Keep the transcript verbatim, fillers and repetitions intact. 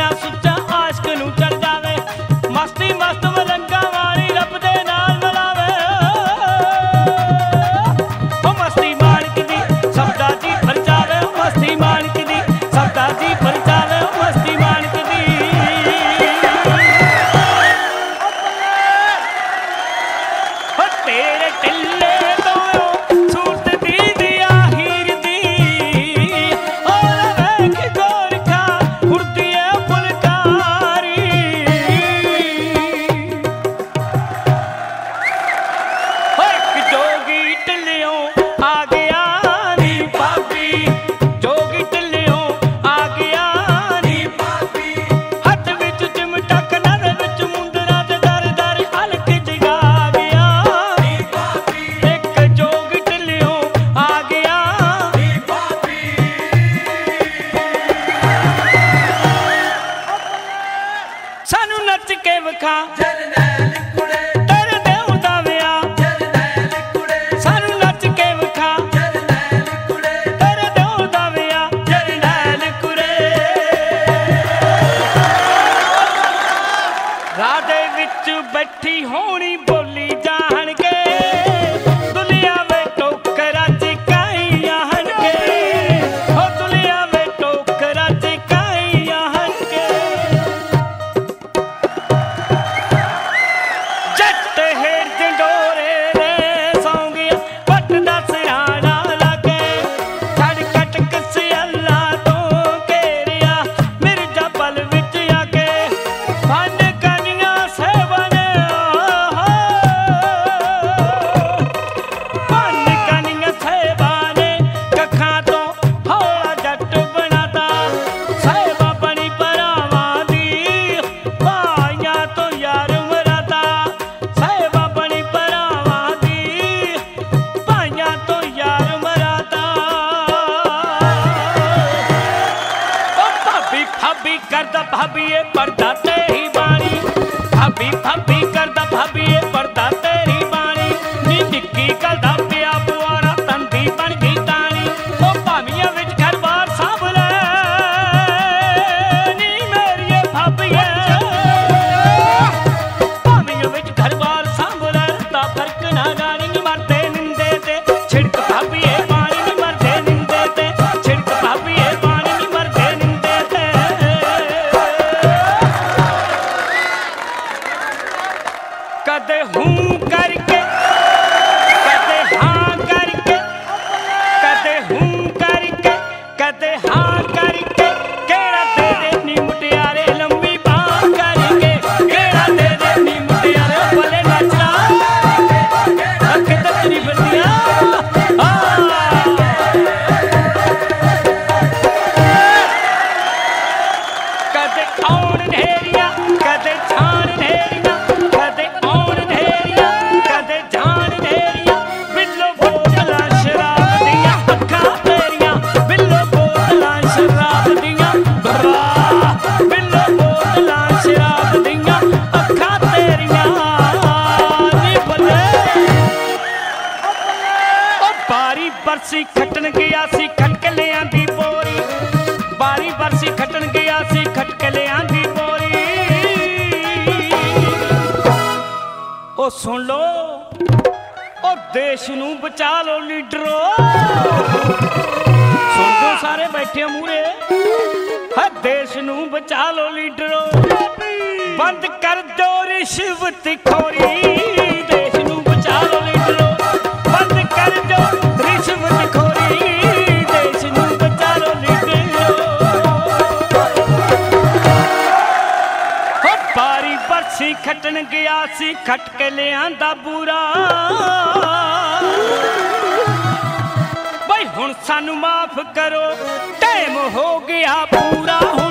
सुच्चा आशक नूं चढ़ जावे मस्ती मस्त मलंगा वाली रब दे नाल मिलावे ओ मस्ती माणक दी सबदा जी परचावे मस्ती माणक दी सबदा जी परचावे मस्ती माणक दी ओ तेरे टिल्ले तो सूरत दी दिया हीर दी और वेख गोरखा उड़दी है फुलकारी ओ एक जोगी टिल्लियों आ गया नी भाभी जोगी टिल्लियों आ गया नी भाभी हथ विच चिमटा कनर विच मुंदरा ते दर दर हलक जगा गया नी भाभी एक जोगी टिल्लियों आ गया नी भाभी सानू नच के विखा जरनैल कुड़े तेरे देव दा विआह जरनैल कुड़े सानू नच के विखा जरनैल कुड़े तेरे देव दा विआह जरनैल कुरे राह दे विच बैठी होनी बोली जाण के दुनिया वे टोकरा चिकाई आहन के ओ दुनिया वे टोकरा चिकाई आहन के जट हेर जंडोरे रे सौंगिया पट दा सिराना लागे छड़ कटक सियाला तो घेरिया मिर्जा पल विच आके फन कनिया सेवन फन कनिया सेवन कखां तो हौला जट बनाता साहिबा बनी भरावां दी भाइयां तो यार मराता साहिबा बनी भरावां दी भाइयां तो यार मराता ओ भाभी भाभी करदा भाभी ये पर्दा तेरी बाणी भाभी भाभी करदा भाभी ये पर्दा तेरी बाणी नी निक्की गल दा पिया बुआरा तंदी बन गई तानी ओ भावियां विच घर बार सांभ ले नी मेरी भाभीए भावियां विच घर बार सांभ ले ता फर्क ना जानी नी मरदे निंदे ते छिड़क भाभीए पानी नी मरदे निंदे ते छिड़क भाभीए पानी नी मरदे निंदे ते कदे हूं करके कदे हाँ करके कदे हूं करके कदे हाँ करके केड़ा दे दे नी मुटियारे लंबी बांह करके केड़ा दे दे नी मुटियारे भले नचना अख तकरी बंदिया कदे औण ढेरिया कदे छाण ढेरिया कदे औण ढेरिया कदे जान ढेरिया बिल्लो बोतलां शराब दियां अखां तेरियां बिल्लो बोतलां शराब दियां बरा बिल्लो बोतलां शराब दियां अखां तेरियां नी बल्ले ओ बारी बरसी खटन गया सी खट के ले आंदी बोरी बारी बरसी खटन गया सी खट के ले आंदी बोरी ओ सुन लो ओ देश नूं बचा लो लीडरो सुन दो सारे बैठे मूरे है देश नूं बचा लो लीडरो बंद कर दो रिश्वत खोरी देश नूं बचा लो लीडरो बंद कर दो रिश्वत खोरी देश नूं बचा लो लीडरो हो बारी बरसी खटन गया सी खट के ले आंदा बूरा बई हुण सानू माफ करो टाइम हो गया पूरा।